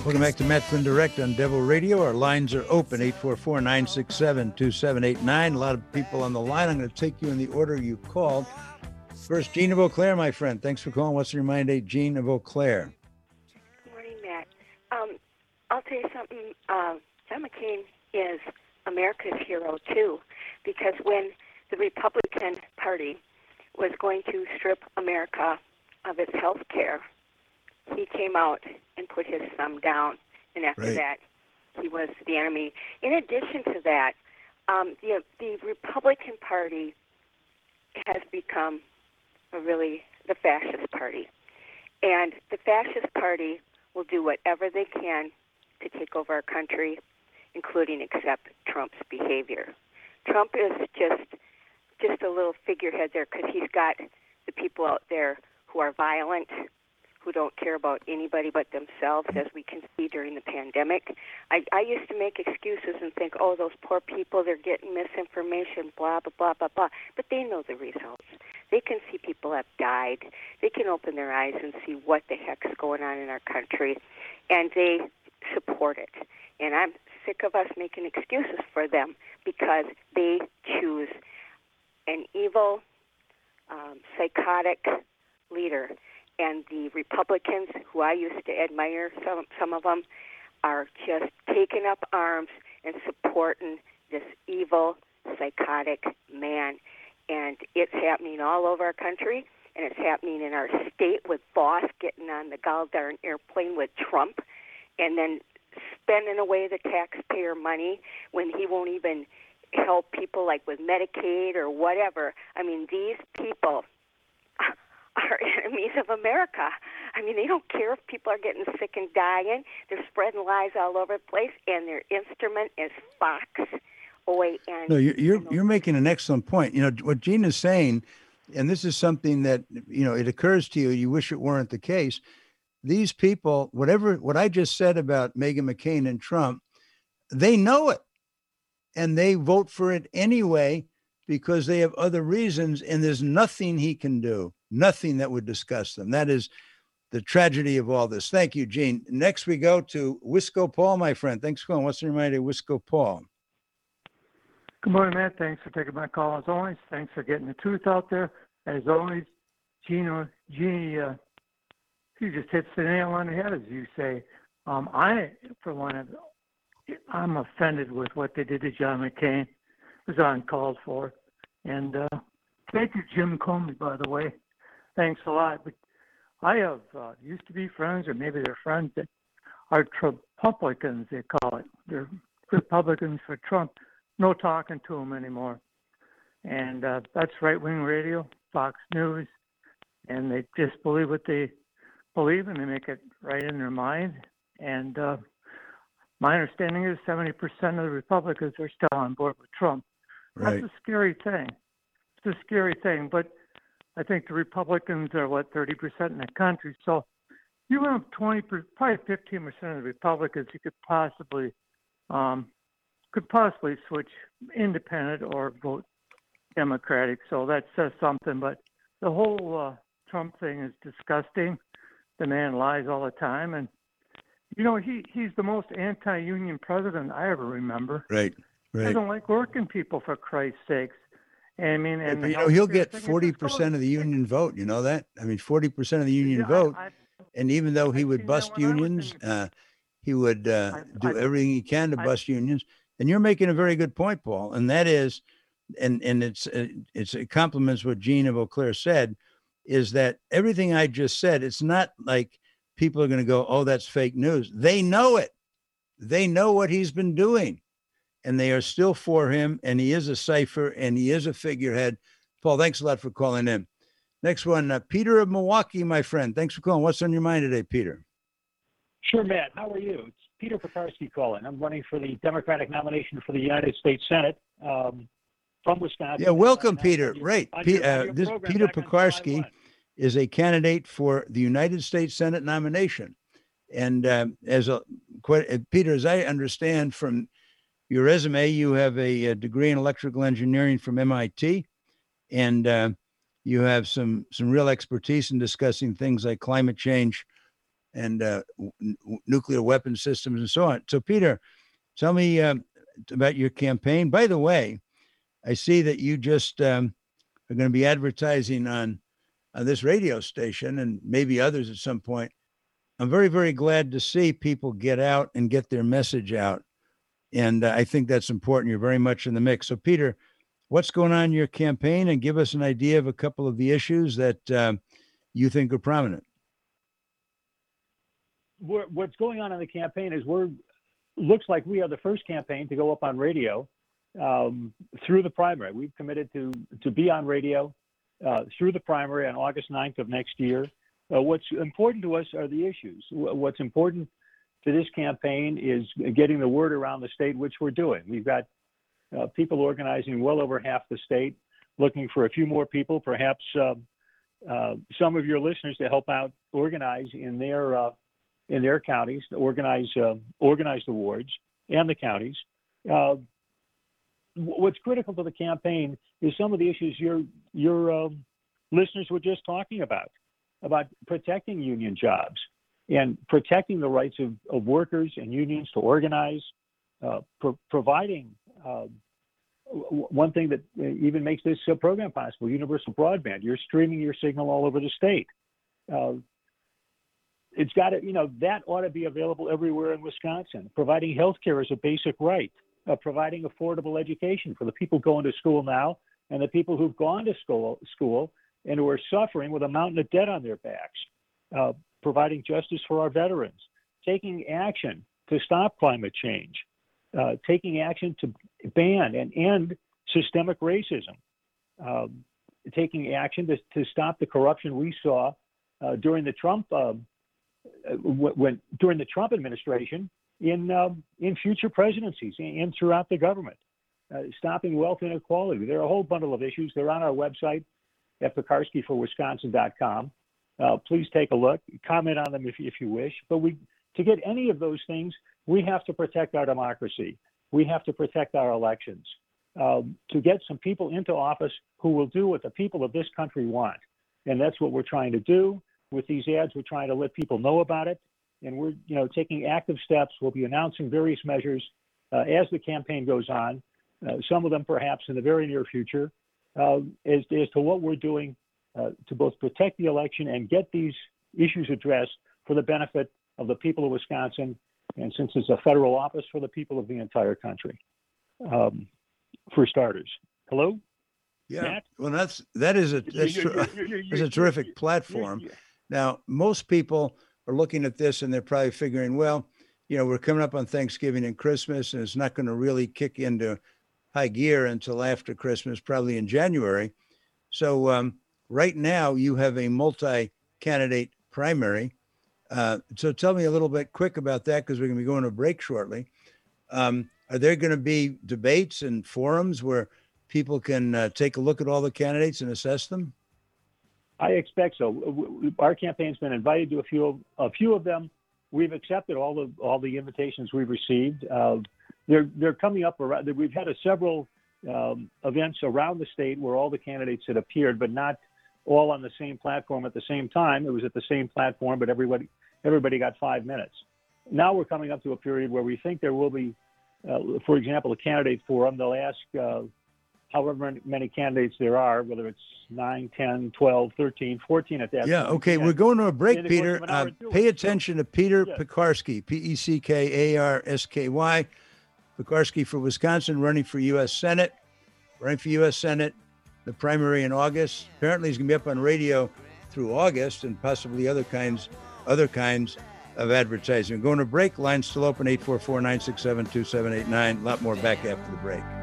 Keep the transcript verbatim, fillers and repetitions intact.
Welcome back to Matt Flynn Direct on Devil Radio. Our lines are open, eight four four, nine six seven, two seven eight nine. A lot of people on the line. I'm going to take you in the order you called. First, Jean of Eau Claire, my friend. Thanks for calling. What's your mind date, Jean of Eau Claire? Good morning, Matt. Um, I'll tell you something. Uh, John McCain is America's hero, too, because when the Republican Party was going to strip America of its health care, he came out and put his thumb down, and after right. that, he was the enemy. In addition to that, um, the, the Republican Party has become a really the fascist party. And the fascist party will do whatever they can to take over our country, including accept Trump's behavior. Trump is just just a little figurehead there because he's got the people out there who are violent, who don't care about anybody but themselves, as we can see during the pandemic. I, I used to make excuses and think, oh, those poor people, they're getting misinformation, blah, blah, blah, blah, blah. But they know the results. They can see people have died. They can open their eyes and see what the heck's going on in our country, and they support it. And I'm sick of us making excuses for them because they choose an evil, um, psychotic leader. And the Republicans, who I used to admire, some some of them, are just taking up arms and supporting this evil, psychotic man. And it's happening all over our country, and it's happening in our state with Voss getting on the gall-darn airplane with Trump and then spending away the taxpayer money when he won't even help people like with Medicaid or whatever. I mean, these people are enemies of America. I mean, they don't care if people are getting sick and dying. They're spreading lies all over the place, and their instrument is Fox, O A N. No, you're you're, you're making an excellent point. You know, what Jean is saying, and this is something that, you know, it occurs to you, you wish it weren't the case. These people, whatever, what I just said about Meghan McCain and Trump, they know it, and they vote for it anyway because they have other reasons, and there's nothing he can do. Nothing that would disgust them. That is the tragedy of all this. Thank you, Gene. Next, we go to Wisco Paul, my friend. Thanks for calling. What's the reminder, Wisco Paul? Good morning, Matt. Thanks for taking my call as always. Thanks for getting the truth out there. As always, Gina, Jeannie, uh, she just hits the nail on the head, as you say. Um, I, for one, I'm offended with what they did to John McCain. It was uncalled for. And uh, thank you, Jim Comey, by the way. Thanks a lot. But I have uh, used to be friends, or maybe they're friends that are Trumppublicans, they call it. They're Republicans for Trump. No talking to them anymore. And uh, that's right-wing radio, Fox News, and they just believe what they believe, and they make it right in their mind. And uh, my understanding is seventy percent of the Republicans are still on board with Trump. Right. That's a scary thing. It's a scary thing, but I think the Republicans are, what, thirty percent in the country. So you have twenty, probably fifteen percent of the Republicans you could possibly um, could possibly switch independent or vote Democratic. So that says something. But the whole uh, Trump thing is disgusting. The man lies all the time. And, you know, he, he's the most anti-union president I ever remember. Right, right. He doesn't like working people, for Christ's sakes. I mean, and but, you know, he'll get forty percent of the union vote. You know that? I mean, forty percent of the union yeah, vote. I, I, and even though he I've would bust unions, in, uh, he would uh, I, do I, everything he can to I, bust unions. And you're making a very good point, Paul. And that is, and and it's it's it complements what Jean of Eau Claire said, is that everything I just said, it's not like people are going to go, oh, that's fake news. They know it. They know what he's been doing. And they are still for him, and he is a cipher, and he is a figurehead. Paul, thanks a lot for calling in. Next one, uh, Peter of Milwaukee, my friend. Thanks for calling. What's on your mind today, Peter? Sure, Matt. How are you? It's Peter Pekarsky calling. I'm running for the Democratic nomination for the United States Senate um, from Wisconsin. Yeah, welcome, uh, Peter. Your, right. on P- your, uh, your this program Peter back on Pekarsky July first. is a candidate for the United States Senate nomination. And um, as a quite, uh, Peter, as I understand from your resume, you have a, a degree in electrical engineering from M I T, and uh, you have some some real expertise in discussing things like climate change and uh, n- nuclear weapon systems and so on. So, Peter, tell me um, about your campaign. By the way, I see that you just um, are going to be advertising on, on this radio station and maybe others at some point. I'm very, very glad to see people get out and get their message out. And uh, I think that's important. You're very much in the mix. So, Peter, what's going on in your campaign, and give us an idea of a couple of the issues that um, you think are prominent. We're, what's going on in the campaign is we're looks like we are the first campaign to go up on radio um, through the primary. We've committed to to be on radio uh, through the primary on August ninth of next year. Uh, what's important to us are the issues. What's important to this campaign is getting the word around the state, which we're doing. We've got uh, people organizing well over half the state, looking for a few more people, perhaps uh, uh, some of your listeners to help out organize in their uh, in their counties, to organize uh, organize the wards and the counties. Uh, what's critical to the campaign is some of the issues your your uh, listeners were just talking about, about protecting union jobs and protecting the rights of, of workers and unions to organize, uh, pro- providing uh, w- one thing that even makes this uh, program possible, universal broadband. You're streaming your signal all over the state. Uh, it's got to, you know, that ought to be available everywhere in Wisconsin. Providing health care is a basic right. Uh, providing affordable education for the people going to school now and the people who've gone to school, school and who are suffering with a mountain of debt on their backs. Uh, providing justice for our veterans, taking action to stop climate change, uh, taking action to ban and end systemic racism, um, taking action to, to stop the corruption we saw uh, during the Trump uh, when during the Trump administration in um, in future presidencies and throughout the government, uh, stopping wealth inequality. There are a whole bundle of issues. They're on our website at pekarsky for wisconsin dot com. Uh, please take a look, comment on them if, if you wish. But we, to get any of those things, we have to protect our democracy. We have to protect our elections. Um, to get some people into office who will do what the people of this country want. And that's what we're trying to do. With these ads, we're trying to let people know about it. And we're, you know, taking active steps. We'll be announcing various measures uh, as the campaign goes on, uh, some of them perhaps in the very near future, uh, as, as to what we're doing Uh, to both protect the election and get these issues addressed for the benefit of the people of Wisconsin, and since it's a federal office, for the people of the entire country. Um, for starters, hello. Yeah, Matt? well, that's that is a that's, You're- tr- you're- you're- that's a terrific platform. you're- Now, most people are looking at this and they're probably figuring, well, you know, we're coming up on Thanksgiving and Christmas, and it's not going to really kick into high gear until after Christmas, probably in January. So um, right now, you have a multi-candidate primary. Uh, so tell me a little bit quick about that, because we're going to be going to a break shortly. Um, are there going to be debates and forums where people can uh, take a look at all the candidates and assess them? I expect so. Our campaign's been invited to a few of, a few of them. We've accepted all the all the invitations we've received. Uh, they're they're coming up around. We've had a several um, events around the state where all the candidates had appeared, but not all on the same platform at the same time. It was at the same platform, but everybody everybody got five minutes. Now we're coming up to a period where we think there will be, uh, for example, a candidate forum. They'll ask uh, however many candidates there are, whether it's nine, ten, twelve, thirteen, fourteen at that Yeah, point. okay. And We're going to a break, in the course Peter. of an hour Uh, do pay it. attention to Peter Yeah. Pekarsky, P E C K A R S K Y. Pekarsky for Wisconsin, running for U S Senate. Running for U S Senate, the primary in August. Apparently he's going to be up on radio through August, and possibly other kinds other kinds of advertising. Going to break. Line still open, eight four four, nine six seven, two seven eight nine. A lot more back after the break.